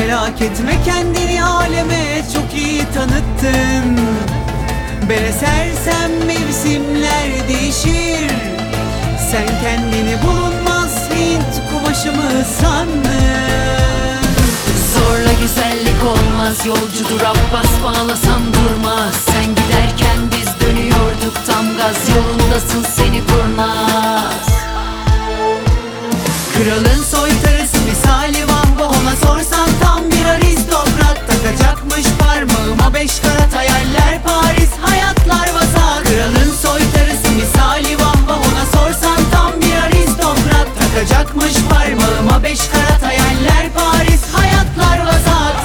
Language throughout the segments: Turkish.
Merak etme kendini aleme çok iyi tanıttın. Ben esersem mevsimler değişir. Sen kendini bulunmaz Hint kumaşı mı sandın? Zorla güzellik olmaz, yolcudur Abbas, bağlasan durmaz. Sen giderken biz dönüyorduk tam gaz, yolundasın seni kurnaz. Kralın soytarısı misali Vahva, ona sorsan tam bir aristokrat. Takacakmış parmağıma 5 karat, hayaller Paris, hayatlar vasat. Kralın soytarısı misali Vahva, ona sorsan tam bir aristokrat. Takacakmış parmağıma 5 karat, hayaller Paris, hayatlar vasat.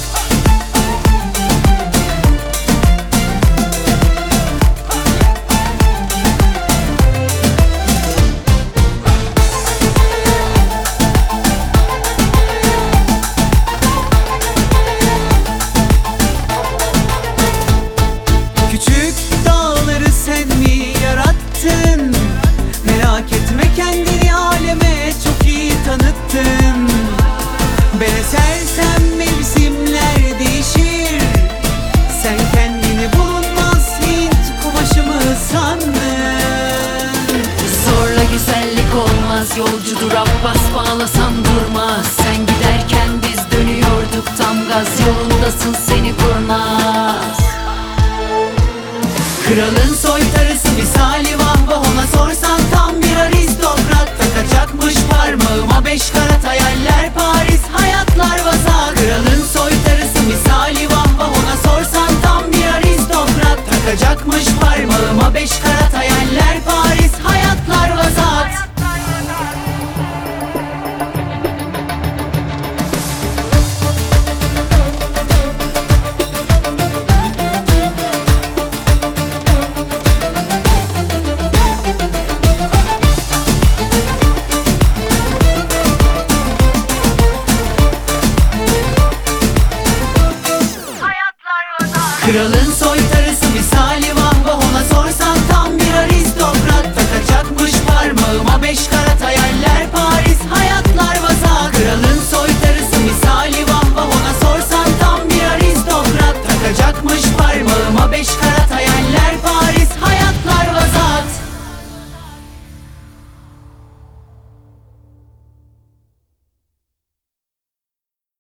Küçük dağları sen mi yarattın? Merak etme kendini aleme çok iyi tanıttın. Ben esersem mevsimler değişir. Sen kendini bulunmaz Hint kumaşı mı sandın? Zorla güzellik olmaz, yolcudur Abbas, bağlasan durmaz. Sen giderken biz dönüyorduk tam gaz, yolundasın seni kurnaz. Kralın soytarısı misali Vahva, ona sorsan tam bir aristokrat. Takacakmış parmağıma 5 karat, hayaller Paris, hayatlar vasat. Kralın soytarısı misali Vahva, ona sorsan tam bir aristokrat. Takacakmış parmağıma 5 karat, hayaller Paris, hayatlar vasat. Kralın soy